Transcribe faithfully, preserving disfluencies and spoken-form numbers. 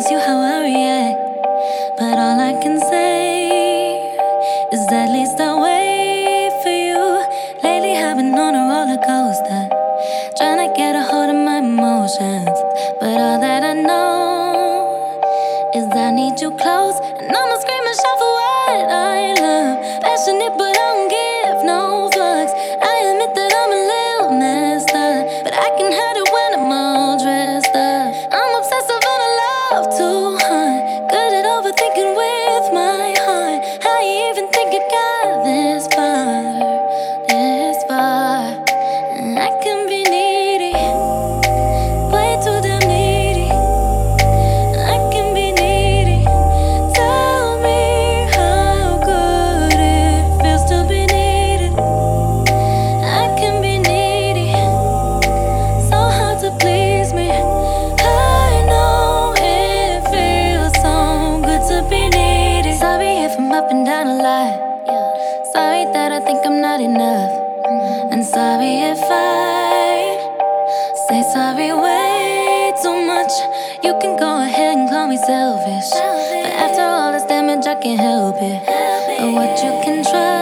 promise you how I react, but all I can say is at least I wait for you. Lately I've been on a roller coaster, trying to get a hold of my emotions, but all that I know is I need you close, and I'ma scream and shout for what I love. Passionate, but I don't give no fucks. I admit that I'm a little messed up, but I can hide it when I'm all dressed up. I'm obsessive and I love to hunt, good at overthinking with my heart. How you even think it got this far, this far? I can be needy, way too damn needy. I can be needy. Tell me how good it feels to be needed. I can be needy, so hard to please me. I know it feels so good to be needed. Sorry if I'm up and down a lot. Sorry that I think I'm not enough. And sorry if I say sorry way too much. You can go ahead and call me selfish, but after all this damage I can't help it. But what you can try